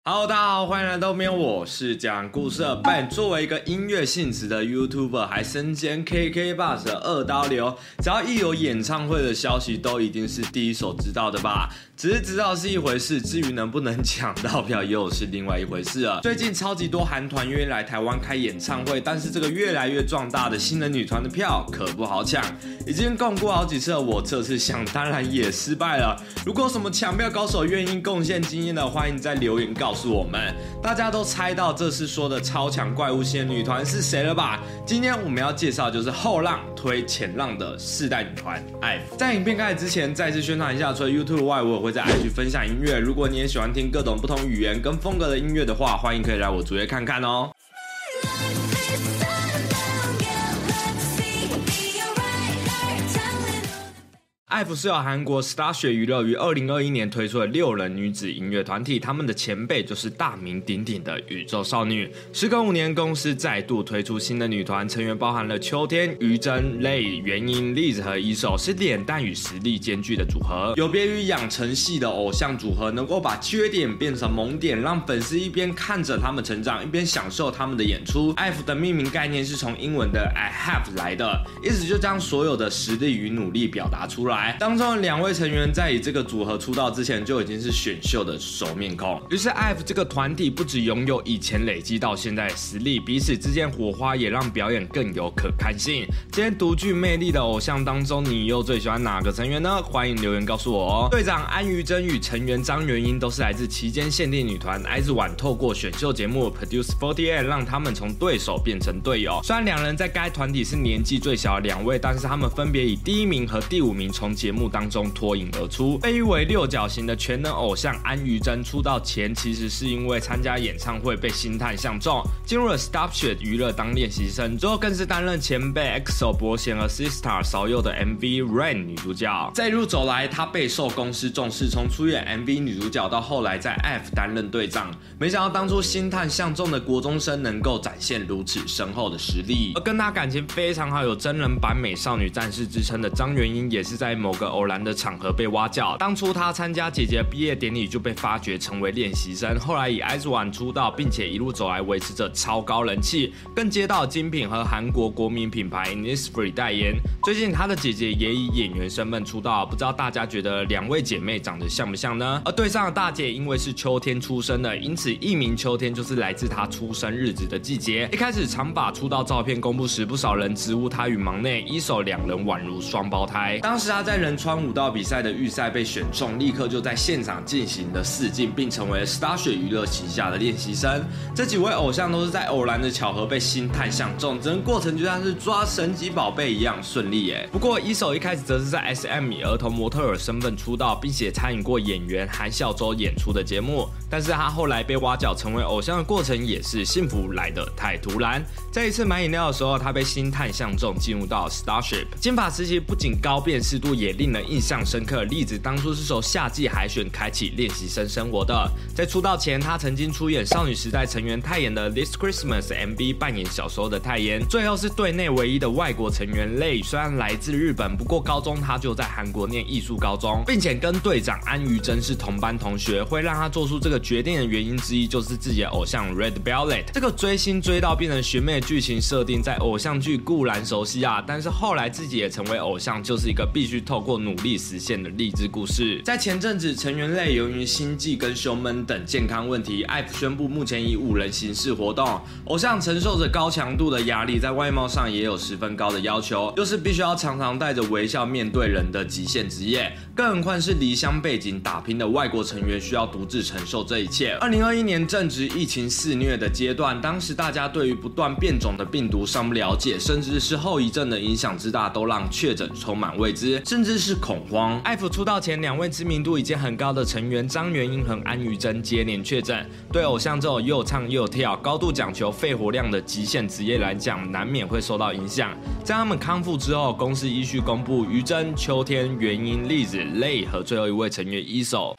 Hello， 大家好，欢迎来到面，我是讲故事的Ben。作为一个音乐性质的 YouTuber， 还身兼 KKBOX 的二刀流，只要一有演唱会的消息，都一定是第一手知道的吧？只是知道是一回事，至于能不能抢到票，又是另外一回事了。最近超级多韩团愿意来台湾开演唱会，但是这个越来越壮大的新人女团的票可不好抢。已经共过好几次了，我这次想当然也失败了。如果有什么抢票高手愿意贡献经验的，欢迎在留言告诉我们。大家都猜到这次说的超强怪物新人女团是谁了吧？今天我们要介绍就是后浪推前浪的世代女团 IVE。在影片开始之前，再次宣传一下，除了 YouTube 外，我也会在 IG 分享音乐。如果你也喜欢听各种不同语言跟风格的音乐的话，欢迎可以来我主页看看哦。IVE 是由韩国 Starship 娱乐于2021年推出的6人女子音乐团体，他们的前辈就是大名鼎鼎的宇宙少女。时隔5年，公司再度推出新的女团，成员包含了秋天、于真、Lay、元英、Liz 和ESO，是脸蛋与实力兼具的组合。有别于养成系的偶像组合，能够把缺点变成萌点，让粉丝一边看着他们成长，一边享受他们的演出。IVE 的命名概念是从英文的 I have 来的，意思就将所有的实力与努力表达出来。当中的2位成员在以这个组合出道之前就已经是选秀的熟面孔，于是 IVE 这个团体不只拥有以前累积到现在的实力，彼此之间火花也让表演更有可看性。今天独具魅力的偶像当中，你又最喜欢哪个成员呢？欢迎留言告诉我哦。队长安于真与成员张元英都是来自期间限定女团 IZ*ONE， 透过选秀节目 Produce 48让他们从对手变成队友。虽然2人在该团体是年纪最小的2位，但是他们分别以第1名和第5名从节目当中脱颖而出。被誉为6角形的全能偶像安于真出道前其实是因为参加演唱会被星探相中，进入了 Starship 娱乐当练习生，之后更是担任前辈 EXO 伯贤和 Sistar 少佑的 MV Rain 女主角。这一路走来，她备受公司重视，从出演 MV 女主角到后来在 IVE 担任队长。没想到当初星探相中的国中生能够展现如此深厚的实力，而跟她感情非常好、有真人版美少女战士之称的张元英，也是在某个偶然的场合被挖角。当初她参加姐姐毕业典礼就被发掘成为练习生，后来以 IZ*ONE 出道，并且一路走来维持着超高人气，更接到精品和韩国国民品牌 Innisfree 代言。最近她的姐姐也以演员身份出道，不知道大家觉得2位姐妹长得像不像呢？而队上的大姐因为是秋天出生的，因此艺名秋天就是来自她出生日子的季节。一开始长发出道照片公布时，不少人直呼她与忙内ESO2人宛如双胞胎。当时她在仁川舞蹈比赛的预赛被选中，立刻就在现场进行了试镜，并成为 Starship 娱乐旗下的练习生。这几位偶像都是在偶然的巧合被星探相中，整个过程就像是抓神奇宝贝一样顺利耶。不过ESO一开始则是在 SM 以儿童模特儿身份出道，并且参与过演员韩孝周演出的节目，但是他后来被挖角成为偶像的过程也是幸福来得太突然。在一次买饮料的时候，他被星探相中，进入到 Starship。金发时期不仅高辨识度，也令人印象深刻。例子当初是从夏季海选开启练习生生活的。在出道前，他曾经出演少女时代成员泰妍的 This Christmas MV， 扮演小时候的泰妍。最后是队内唯一的外国成员 Lay， 虽然来自日本，不过高中他就在韩国念艺术高中，并且跟队长安于真是同班同学。会让他做出这个决定的原因之一，就是自己的偶像 Red Velvet。这个追星追到变成学妹的剧情设定，在偶像剧固然熟悉啊，但是后来自己也成为偶像，就是一个必须透过努力实现的励志故事。在前阵子，成员类由于心悸跟胸闷等健康问题，IVE宣布目前以5人形式活动。偶像承受着高强度的压力，在外貌上也有十分高的要求，又是必须要常常带着微笑面对人的极限职业，更何况是离乡背景打拼的外国成员，需要独自承受这一切。2021年正值疫情肆虐的阶段，当时大家对于不断变种的病毒尚不了解，甚至是后遗症的影响之大，都让确诊充满未知，甚至是恐慌。IVE出道前2位知名度已经很高的成员张元英和安于真接连确诊，对偶像这种又唱又跳、高度讲求肺活量的极限职业来讲，难免会受到影响。在他们康复之后，公司依序公布于真、秋天、元英、Liz、Lay 和最后一位成员ESO。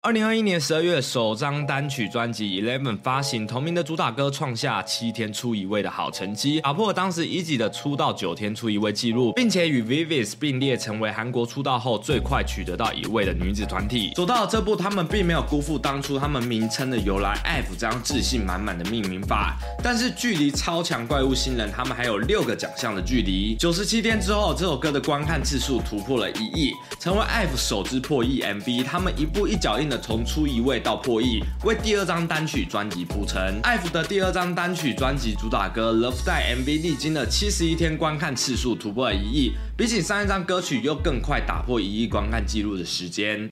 2021年12月，首张单曲专辑《Eleven》发行，同名的主打歌创下7天出1位的好成绩，打破了当时1级的出道9天出1位纪录，并且与 VIVIZ 并列成为韩国出道后最快取得到1位的女子团体。走到了这步，他们并没有辜负当初他们名称的由来 IVE 这样自信满满的命名法，但是距离超强怪物新人他们还有6个奖项的距离。97天之后，这首歌的观看次数突破了1亿，成为 IVE 首支破亿 MV， 他们一步一脚印的从出1位到破亿，为第2张单曲专辑铺陈。IVE 的第2张单曲专辑主打歌《Love Die》MV 历经了71天观看次数突破了1亿，比起上一张歌曲又更快打破1亿观看纪录的时间。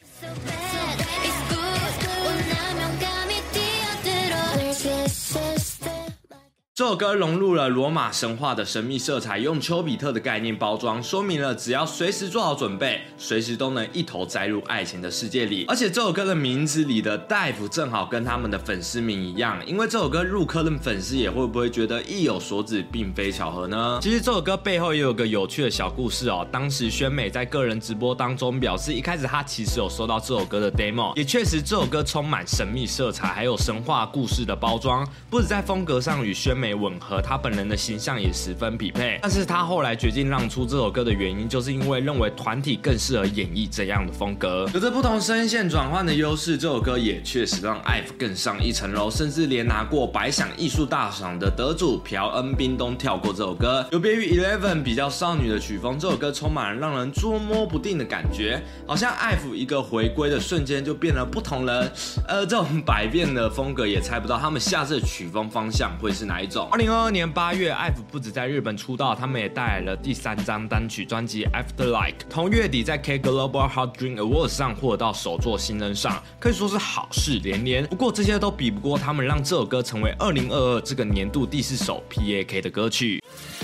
这首歌融入了罗马神话的神秘色彩，用丘比特的概念包装，说明了只要随时做好准备，随时都能一头栽入爱情的世界里。而且这首歌的名字里的 Dive 正好跟他们的粉丝名一样，因为这首歌入坑的粉丝也会不会觉得意有所指，并非巧合呢？其实这首歌背后也有个有趣的小故事哦。当时宣美在个人直播当中表示，一开始他其实有收到这首歌的 demo， 也确实这首歌充满神秘色彩，还有神话故事的包装，不止在风格上与宣美吻合，他本人的形象也十分匹配。但是他后来决定让出这首歌的原因，就是因为认为团体更适合演绎这样的风格。有着不同声线转换的优势，这首歌也确实让 IVE 更上一层楼，甚至连拿过百想艺术大赏的得主朴恩斌都跳过这首歌。有别于 Eleven 比较少女的曲风，这首歌充满了让人捉摸不定的感觉，好像 IVE 一个回归的瞬间就变了不同人。这种百变的风格也猜不到他们下次的曲风方向会是哪一种。2022年8月，IVE 不止在日本出道，他们也带来了第3张单曲专辑 Afterlife， 同月底在 K Global Hot Dream Awards 上获得到首座新人赏，可以说是好事连连。不过这些都比不过他们让这首歌成为2022这个年度第4首 PAK 的歌曲。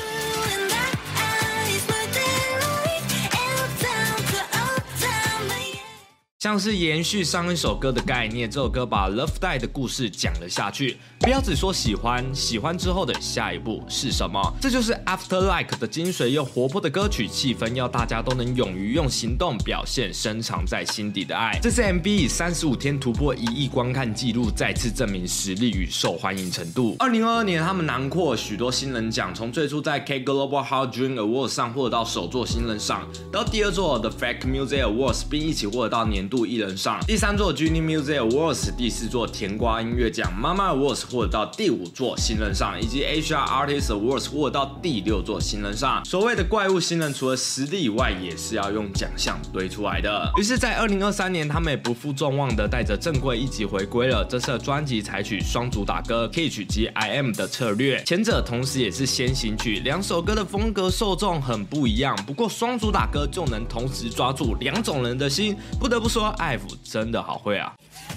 像是延续上一首歌的概念，这首歌把 Love Die 的故事讲了下去。不要只说喜欢，喜欢之后的下一步是什么？这就是 Afterlife 的精髓，用活泼的歌曲气氛，要大家都能勇于用行动表现深藏在心底的爱。这次 MV 以35天突破1亿观看纪录，再次证明实力与受欢迎程度。2022年，他们囊括许多新人奖，从最初在 K Global Hot Dream Awards 上获得到首座新人赏，到第2座的 Fake Music Awards， 并一起获得到年度艺人赏，第3座 Genie Music Awards， 第4座甜瓜音乐奖 Mama Awards 获得到第5座新人赏，以及 Asia Artist Awards 获得到第6座新人赏。所谓的怪物新人，除了实力以外，也是要用奖项堆出来的。于是，在2023年，他们也不负众望的带着正规1级回归了。这次的专辑采取双主打歌 Kitsch 及 I Am 的策略，前者同时也是先行曲，2首歌的风格受众很不一样。不过双主打歌就能同时抓住2种人的心，不得不说，IVE真的好会啊！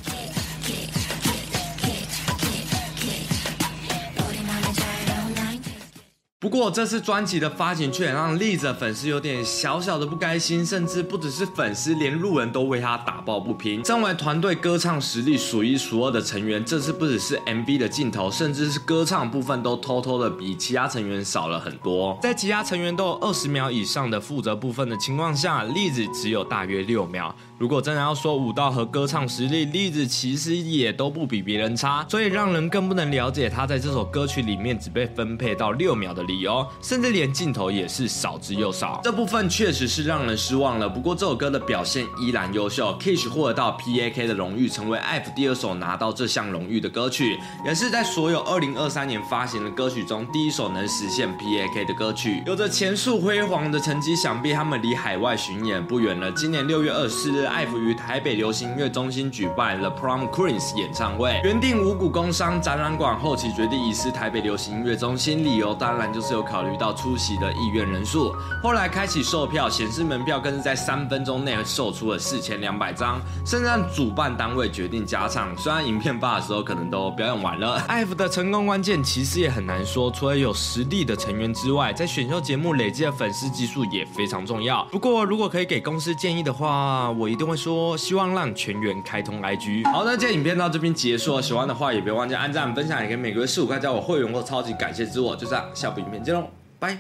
不过这次专辑的发行却让栗子的粉丝有点小小的不开心，甚至不只是粉丝，连路人都为他打抱不平。身为团队歌唱实力数1数2的成员，这次不只是 MV 的镜头，甚至是歌唱部分都偷偷的比其他成员少了很多。在其他成员都有20秒以上的负责部分的情况下，栗子只有大约6秒。如果真的要说舞蹈和歌唱实力，栗子其实也都不比别人差，所以让人更不能了解他在这首歌曲里面只被分配到6秒的理由，甚至连镜头也是少之又少。这部分确实是让人失望了。不过这首歌的表现依然优秀 ，Kitsch 获得到 PAK 的荣誉，成为 IVE 第2首拿到这项荣誉的歌曲，也是在所有2023年发行的歌曲中第1首能实现 PAK 的歌曲。有着前述辉煌的成绩，想必他们离海外巡演不远了。今年6月24日。IVE 于台北流行音乐中心举办了 Prom Queens 演唱会，原定五股工商展览馆，后期决定移师台北流行音乐中心，理由当然就是有考虑到出席的意愿人数。后来开启售票，显示门票更是在3分钟内售出了4200张，甚至让主办单位决定加场。虽然影片发的时候可能都表演完了。IVE 的成功关键其实也很难说，除了有实力的成员之外，在选秀节目累积的粉丝基数也非常重要。不过如果可以给公司建议的话，我一定会说希望让全员开通 IG。 好，那今天影片到这边结束了，喜欢的话也别忘记按赞分享，也可以每个月4-5块加我会员或超级感谢之我。就这样，下部影片见喽。